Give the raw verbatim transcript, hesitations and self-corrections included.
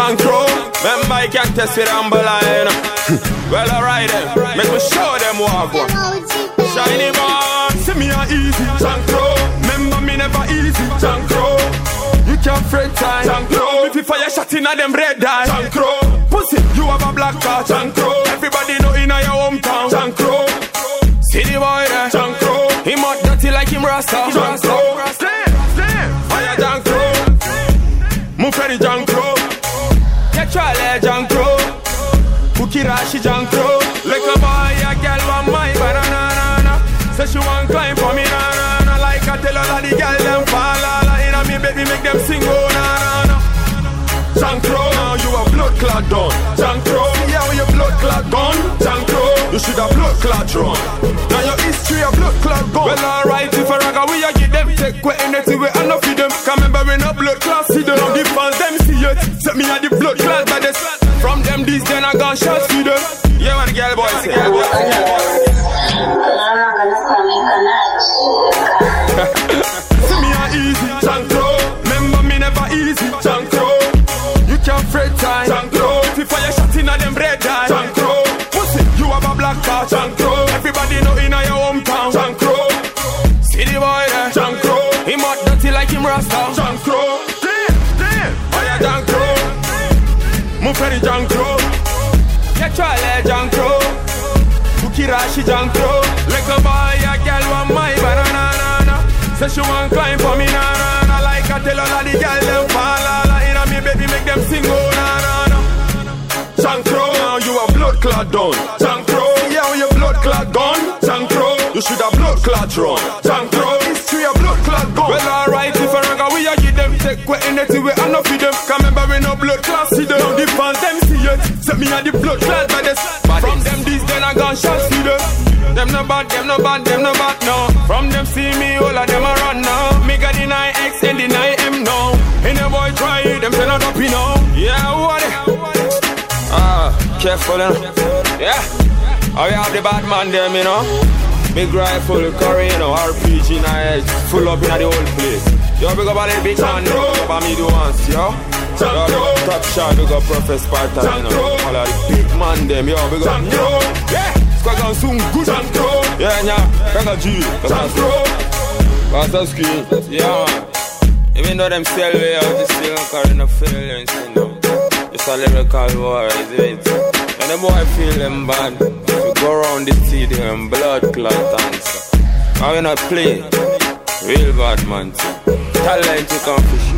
John Crow. Remember I can't test with Amberline. Well alright then, make me show them what I want. Shiny man, see me a easy John Crow. Remember me never easy John Crow. You can't fret time John Crow. If you fire shot in a them red eye John Crow. Pussy, you have a black card John Crow. Everybody know in your hometown John Crow. See the boy there John Crow. He mud dirty like him Rasta John Crow. Fire John Crow. Move ready John Crow. Get your leg John Crow. Cookie Rashi John Crow. Like a boy, a girl want my banana. Say she want climb for me, na na na. Like I tell all of the girls them fall la in a me baby make them sing oh na na na. John Crow, now you a blood clot done. John Crow, yeah when your blood clot gone. John Crow, you should have blood clot run. Now your history a blood clot gone. Well alright if I ragga we a give them take what anything we enough for them. Can remember we no blood clot see them. Now the fans them see it. Set me at the blood clot by the from them these then I gun shots for them. Yeah what the girl boy say. See me a easy John Crow. Remember me never easy John Crow. You can't fret time John Crow. If you fire shot in a them red eye John Crow. Pussy, you have a black card John Crow. Everybody know in your hometown John Crow. See the boy there John Crow. He mud dirty like him Rasta John Crow. Damn, damn, fire John Crow. Move ready John Crow. Get your leg John Crow. Cookie Rashi John Crow. Like a boy, a girl want my banana. Say she want climb for me na na na. Like I tell all of the girls them fall la la. In a me baby make them sing oh na na na. John Crow, now you a blood clot done. John Crow, yeah when your blood clot gone. John Crow, you should have blood clot run. John Crow, history a blood clot gone. Well alright if I ragga we a give them take what anything we enough for them. Can remember we no blood clot see them. Now the fans them see it. Set me at the blood clot by the from them these then I gun shots see them. Them no bad, them no bad, them no bad, no. From them see me, all of them a run now. Me got deny X and deny M now. And the boy try it, them say not up, you know. Yeah, what it? Ah, careful, you know. Yeah. Oh, we have the bad man, them, you know. Big rifle, curry, you know, R P G, now full up in the whole place. Yo, big up all the big man, big up all me the ones, yo. Yo, top shot, big up Professor Spartan, you know. All of the big man, them, yo, big up, yo. Yeah. Squad on soon, good John Crow. Yeah, yeah, Kaka G, John Crow. Master screen, yeah, man. Even though them sell way out, they still don't carry no feelings, you know. It's a lyrical war, is it? And the boy feel them bad. We go around the stadium, blood clot answer. I will not play, real bad man, too. Talent you can't fish.